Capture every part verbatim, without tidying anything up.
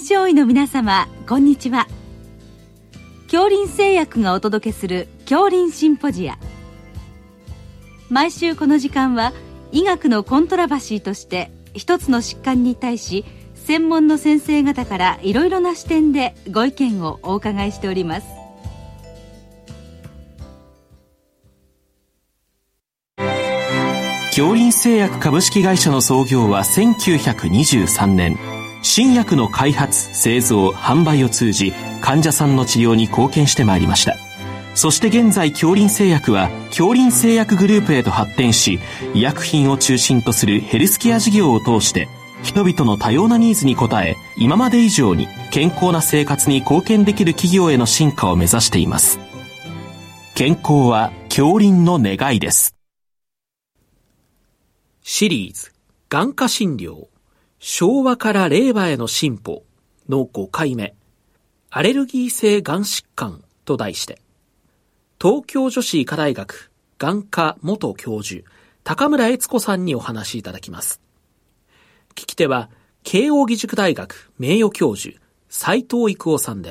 症医の皆様、こんにちは。杏林製薬がお届けする杏林シンポジア。毎週この時間は医学のコントラバシーとして一つの疾患に対し専門の先生方からいろいろな視点でご意見をお伺いしております。 杏林製薬株式会社の創業はせんきゅうひゃくにじゅうさんねん。新薬の開発、製造、販売を通じ患者さんの治療に貢献してまいりました。そして現在、杏林製薬は杏林製薬グループへと発展し、医薬品を中心とするヘルスケア事業を通して人々の多様なニーズに応え、今まで以上に健康な生活に貢献できる企業への進化を目指しています。健康は杏林の願いです。シリーズ眼科診療、昭和から令和への進歩のごかいめ、アレルギー性眼疾患と題して、東京女子医科大学眼科元教授高村悦子さんにお話しいただきます。聞き手は慶應義塾大学名誉教授斉藤育夫さんです。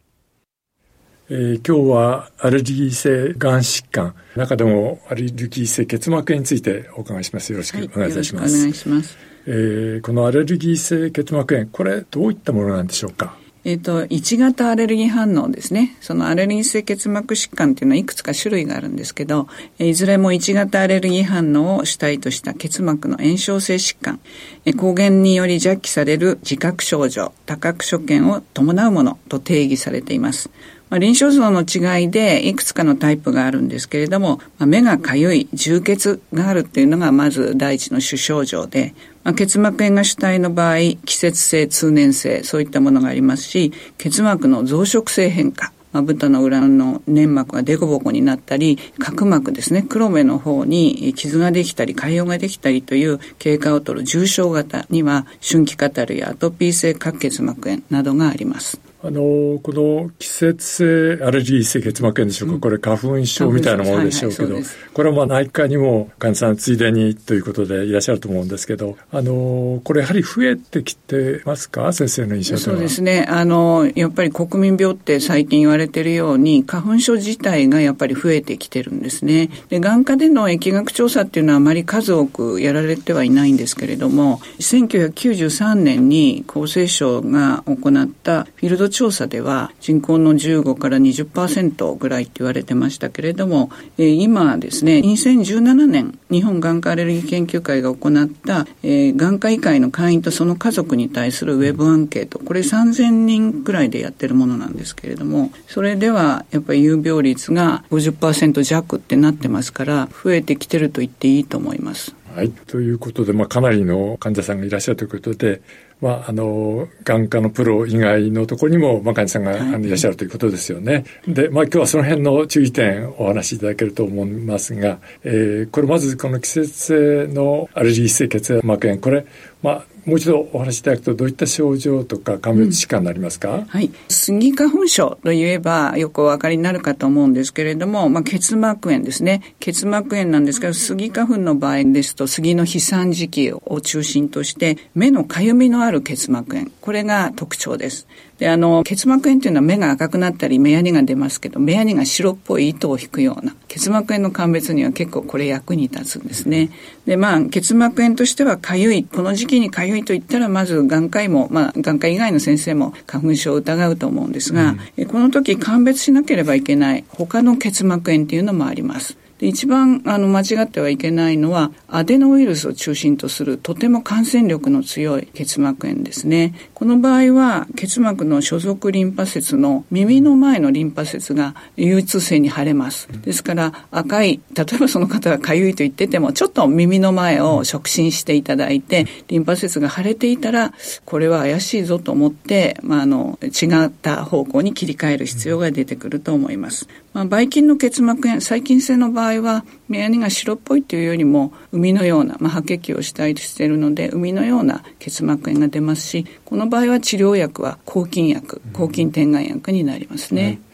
えー、今日はアレルギー性眼疾患、中でもアレルギー性結膜炎についてお伺いします。よろしくお願いいたします。 はい、よろしくお願いします。 えー、このアレルギー性結膜炎、これどういったものなんでしょうか。 えーと、いち型アレルギー反応ですね。そのアレルギー性結膜疾患というのはいくつか種類があるんですけど、いずれもいち型アレルギー反応を主体とした結膜の炎症性疾患、抗原により弱気される自覚症状、多覚所見を伴うものと定義されています。まあ、臨床像の違いでいくつかのタイプがあるんですけれども、まあ、目がかゆい、充血があるっていうのがまず第一の主症状で、まあ、結膜炎が主体の場合、季節性、通年性、そういったものがありますし、結膜の増殖性変化、まあ、豚の裏の粘膜がデコボコになったり、角膜ですね、黒目の方に傷ができたり潰瘍ができたりという経過を取る重症型には春季カタルやアトピー性角結膜炎などがあります。 あのこの季節性アレルギー性結膜炎でしょうか、うん、これ花粉症みたいなものでしょうけど、はいはい、これはまあ内科にも患者さんついでにということでいらっしゃると思うんですけど、あのこれやはり増えてきてますか、先生の印象では。 そうですね、あのやっぱり国民病って最近言われているように花粉症自体がやっぱり増えてきてるんですね。で、眼科での疫学調査っていうのはあまり数多くやられてはいないんですけれども、せんきゅうひゃくきゅうじゅうさんねんに厚生省が行ったフィールド調査では人口のじゅうごからにじゅっパーセント ぐらいって言われてましたけれども、えー、今ですね、にせんじゅうななねん日本眼科アレルギー研究会が行った、えー、眼科医会の会員とその家族に対するウェブアンケート、これさんぜんにんくらいでやってるものなんですけれども、それではやっぱり有病率が ごじゅっパーセント 弱ってなってますから、増えてきてると言っていいと思います。 はい、ということで、まあ、かなりの患者さんがいらっしゃるということで、まあ、あの眼科のプロ以外のところにも、まあ、患者さんが、はい、あのいらっしゃるということですよね。で、まあ、今日はその辺の注意点をお話しいただけると思いますが、えー、これまずこの季節性のアレルギー性結膜炎、これ、まあ、もう一度お話しいただくと、どういった症状とか鑑別疾患になりますか。うん、 はい、スギ花粉症といえばよくお分かりになるかと思うんですけれども、まあ、結膜炎ですね。結膜炎なんですけど、スギ花粉の場合ですとスギの飛散時期を中心として目のかゆみのある結膜炎、これが特徴です。で、あの結膜炎というのは目が赤くなったり目やにが出ますけど、目やにが白っぽい糸を引くような結膜炎の鑑別には結構これ役に立つんですね。で、まあ結膜炎としてはかゆい、この時期にかゆいといったらまず眼科医も、まあ眼科以外の先生も花粉症を疑うと思うんですが、うん、この時鑑別しなければいけない他の結膜炎というのもあります。で、一番あの間違ってはいけないのはアデノウイルスを中心とするとても感染力の強い結膜炎ですね。この場合は結膜の所属リンパ節の耳の前のリンパ節が有痛性に腫れます。ですから赤い、例えばその方がかゆいと言っててもちょっと耳の前を触診していただいて、リンパ節が腫れていたらこれは怪しいぞと思って、まあ、あの違った方向に切り替える必要が出てくると思います。まあ、ばい菌の結膜炎、細菌性の場合は目やにが白っぽいというよりも海のような、まあ、白血球を主体としているので海のような結膜炎が出ますし、この場合は治療薬は抗菌薬、抗菌点眼薬になりますね。 は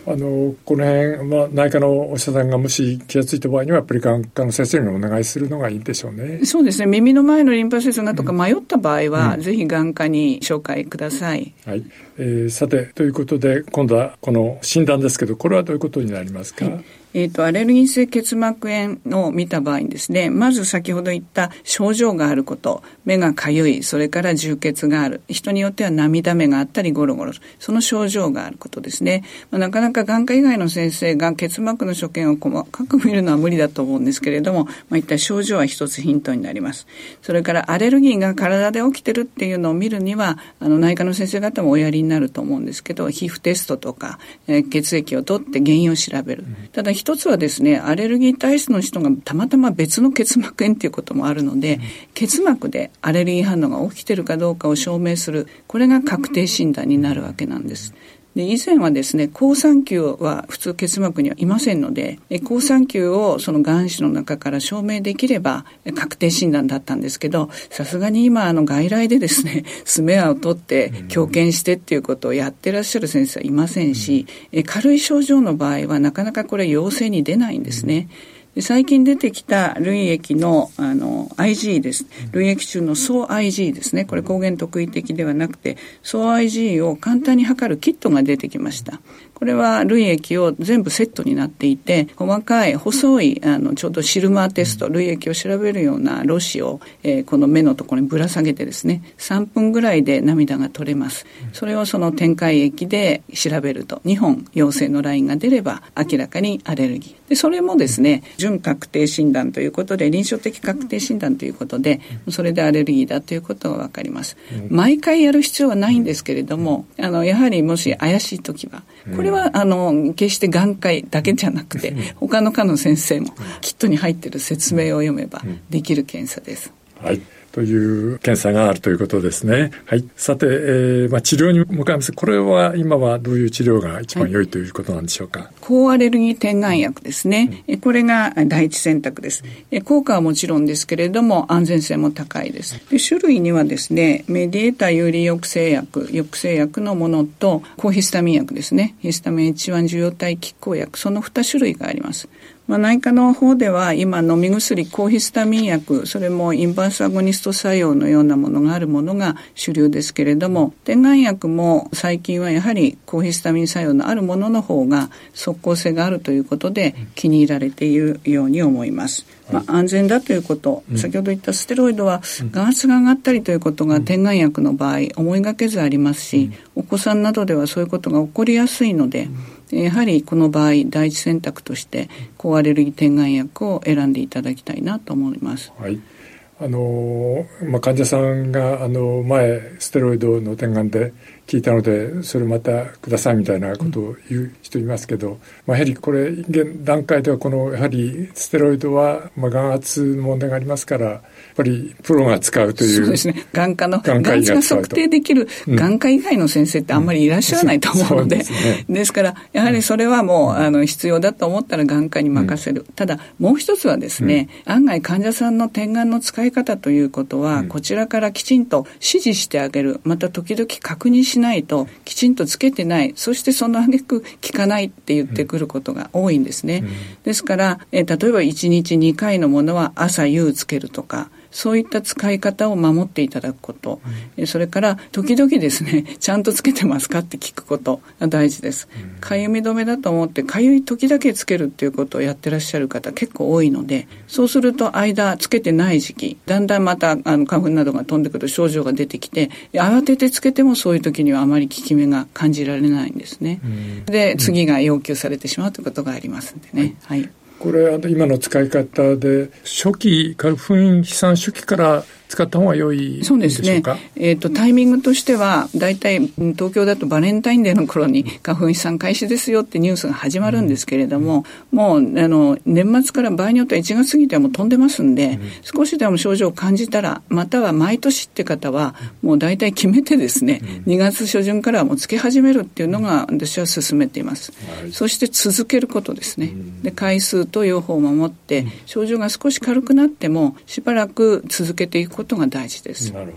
あのこの辺、まあ、内科のお医者さんがもし気がついた場合にはやっぱり眼科の先生にお願いするのがいいんでしょうね。 そうですね。耳の前のリンパ節がとか迷った場合は、うん、ぜひ眼科に紹介ください。 はい。えー、さてということで今度はこの診断ですけど、これはどういうことになりますか？はい、 えーと、アレルギー性結膜炎を見た場合にですね、まず先ほど言った症状があること、目がかゆい、それから充血がある、人によっては涙目があったりゴロゴロ、その症状があることですね。まあ、なかなか眼科以外の先生が結膜の所見を細かく見るのは無理だと思うんですけれども、まあ、いった症状は一つヒントになります。それからアレルギーが体で起きてるっていうのを見るには、あの内科の先生方もおやりになると思うんですけど、皮膚テストとか、えー、血液を取って原因を調べる。ただ一つはですね、アレルギー体質の人がたまたま別の結膜炎ということもあるので、うん、結膜でアレルギー反応が起きているかどうかを証明する、これが確定診断になるわけなんです。で、以前はですね、好酸球は普通結膜にはいませんので、好酸球をその眼子の中から証明できれば確定診断だったんですけど、さすがに今あの外来でですね、スメアを取って強検してっていうことをやってらっしゃる先生はいませんし、軽い症状の場合はなかなかこれ陽性に出ないんですね。で、最近出てきた涙液のあの アイジー です。涙液中の総 アイジー ですね。これ抗原特異的ではなくて総 アイジー を簡単に測るキットが出てきました。これは涙液を全部セットになっていて、細かい細いあのちょうどシルマーテスト、涙液を調べるようなろ紙を、えー、この目のところにぶら下げてですね、さんぷんぐらいで涙が取れます。それをその展開液で調べるとにほん陽性のラインが出れば明らかにアレルギーで、それもですね、準確定診断ということで、臨床的確定診断ということで、それでアレルギーだということが分かります。毎回やる必要はないんですけれども、あのやはりもし怪しいときは、これはあの決して眼科医だけじゃなくて、他の科の先生もキットに入っている説明を読めばできる検査です。 はい。という検査があるということですね。はい。さて、えーまあ、治療に向かいます。これは今はどういう治療が一番良いということなんでしょうか？はい、 抗アレルギー点眼薬ですね。うん、これが第一選択です。効果はもちろんですけれども安全性も高いです。で、種類にはですね、メディエータ有利抑制薬、抑制薬のものと抗ヒスタミン薬ですね。ヒスタミン エイチワン 受容体拮抗薬、そのに種類があります。まあ、内科の方では今飲み薬、抗ヒスタミン薬、それもインバースアゴニスト作用のようなものがあるものが主流ですけれども、点眼薬も最近はやはり抗ヒスタミン作用のあるものの方が即効性があるということで気に入られているように思います。まあ、安全だということ、うん、先ほど言ったステロイドは眼圧が上がったりということが点眼薬の場合思いがけずありますし、うん、お子さんなどではそういうことが起こりやすいので、うん、やはりこの場合第一選択として抗アレルギー点眼薬を選んでいただきたいなと思います。 はい。あのまあ、患者さんがあの前ステロイドの点眼で聞いたのでそれまたくださいみたいなことを言う人いますけど、まあ、やはりこれ現段階ではこのやはりステロイドは、まあ、眼圧の問題がありますからやっぱりプロが使うという。 そうですね。眼科の眼圧が測定できる眼科以外の先生ってあんまりいらっしゃらないと思うので、うん、そうですね。ですからやはりそれはもう、うん、あの必要だと思ったら眼科に任せる、うん、ただもう一つはですね、うん、案外患者さんの点眼の使い方ということは、うん、こちらからきちんと指示してあげる、また時々確認しないときちんとつけてない、そしてその挙句効かないって言ってくることが多いんですね、うん、ですからえ例えばいちにちにかいのものは朝夕つけるとか、そういった使い方を守っていただくこと、うん、それから時々ですね、ちゃんとつけてますかって聞くことが大事です。かゆみ止めだと思ってかゆい時だけつけるっていうことをやってらっしゃる方結構多いので、そうすると間つけてない時期、だんだんまたあの花粉などが飛んでくると症状が出てきて、慌ててつけてもそういう時にはあまり効き目が感じられないんですね、うん、で次が要求されてしまうということがありますんでね、はい、はい。 これあの今の使い方で初期花粉飛散初期から使った方が良いでしょうか？ そうですね。えーと、タイミングとしてはだいたい東京だとバレンタインデーの頃に花粉飛散開始ですよってニュースが始まるんですけれども、うん、もうあの年末から場合によってはいちがつ過ぎてはもう飛んでますんで、うん、少しでも症状を感じたら、または毎年って方はもうだいたい決めてですね、うん、にがつ初旬からはもうつけ始めるっていうのが私は勧めています、はい、そして続けることですね、うん、で回数と用法を守って、うん、症状が少し軽くなってもしばらく続けていくことが大事です。 なるほど。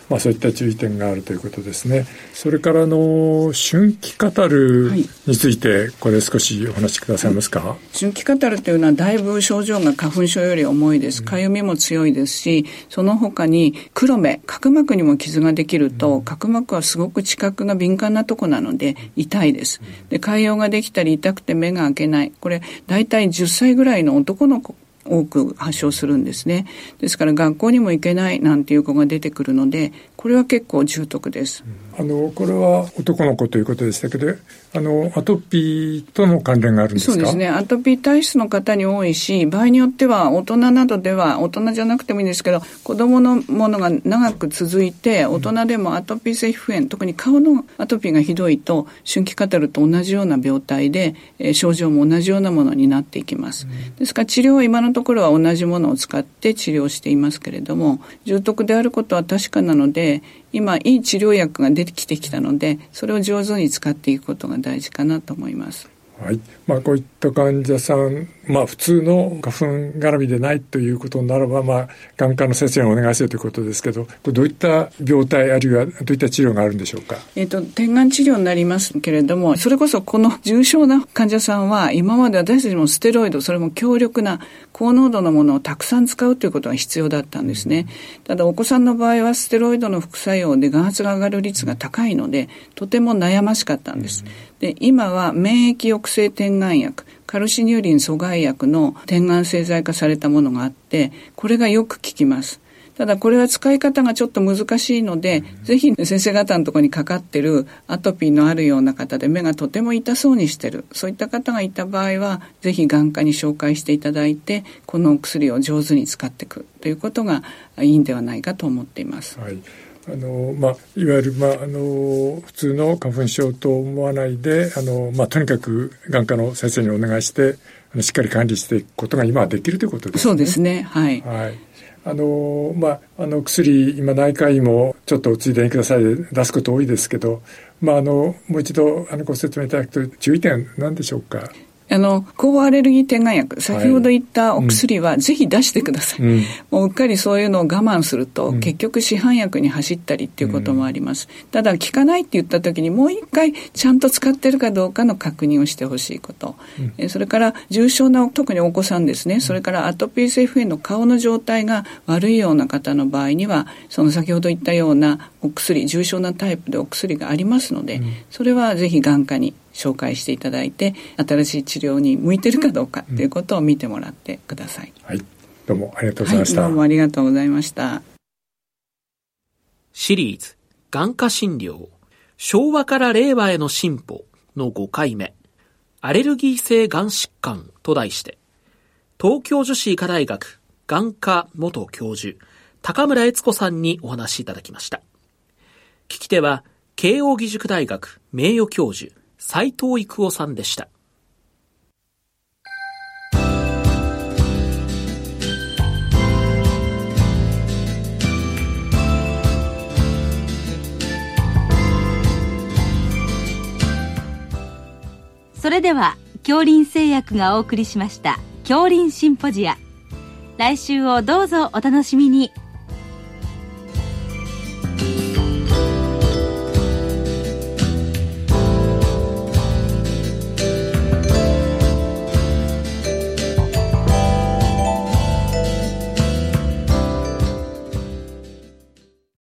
まあ、そういった注意点があるということですね。それからあの春季カタルについてこれ少しお話しくださいますか。はい、 春季カタルというのはだいぶ症状が花粉症より重いです。かゆみも強いですし、その他に黒目、角膜にも傷ができると、角膜はすごく知覚が敏感なとこなので痛いです。で、潰瘍ができたり痛くて目が開けない。これだいたいじゅっさいぐらいの男の子多く発症するんですね。ですから学校にも行けないなんていう子が出てくるので、これは結構重篤です。 あのこれは男の子ということでしたけど、あのアトピーとの関連があるんですか。 そうですね。アトピー体質の方に多いし、場合によっては大人などでは、大人じゃなくてもいいんですけど、子供のものが長く続いて、大人でもアトピー性皮膚炎、特に顔のアトピーがひどいと春季カタルと同じような病態で、えー、症状も同じようなものになっていきます。ですから治療は今のところは同じものを使って治療していますけれども、重篤であることは確かなので、今いい治療薬が出てきてきたので、それを上手に使っていくことが大事かなと思います。 はい。まあこういった患者さん、まあ普通の花粉絡みでないということならば、まあ眼科の先生にお願いするということですけど、これどういった病態あるいはどういった治療があるんでしょうか。 えっと、点眼治療になりますけれども、それこそこの重症な患者さんは今まで私たちもステロイド、それも強力な高濃度のものをたくさん使うということが必要だったんですね。ただお子さんの場合はステロイドの副作用で眼圧が上がる率が高いので、とても悩ましかったんです。で、今は免疫抑制点眼薬、カルシニューリン阻害薬の点眼製剤化されたものがあって、これがよく効きます。ただこれは使い方がちょっと難しいので、うん、ぜひ先生方のところにかかってるアトピーのあるような方で目がとても痛そうにしてる、そういった方がいた場合はぜひ眼科に紹介していただいて、このお薬を上手に使っていくということがいいんではないかと思っています。 はい。あのまあ、いわゆる、まあ、あの普通の花粉症と思わないで、あの、まあ、とにかく眼科の先生にお願いしてあのしっかり管理していくことが今はできるということですね。 そうですね。はい、 はい。あのまあ、あの薬今内科医もちょっとついでにくださいで出すこと多いですけど、まあ、あのもう一度あのご説明いただくと注意点何でしょうか。 あの抗アレルギー点眼薬、先ほど言ったお薬はぜひ出してください、はい、うん、もううっかりそういうのを我慢すると、うん、結局市販薬に走ったりっていうこともあります、うん、ただ効かないって言った時にもう一回ちゃんと使ってるかどうかの確認をしてほしいこと、うん、えそれから重症な特にお子さんですね、うん、それからアトピー性皮膚炎の顔の状態が悪いような方の場合にはその先ほど言ったようなお薬、重症なタイプでお薬がありますので、うん、それはぜひ眼科に紹介していただいて、新しい治療に向いているかどうかということを見てもらってください、 うん、はい、どうもありがとうございました、 はい、どうもありがとうございました。 シリーズ眼科診療昭和から令和への進歩のごかいめ、アレルギー性眼疾患と題して、東京女子医科大学眼科元教授高村悦子さんにお話しいただきました。聞き手は慶應義塾大学名誉教授斉藤育夫さんでした。 それでは杏林製薬がお送りしました杏林シンポジア、来週をどうぞお楽しみに。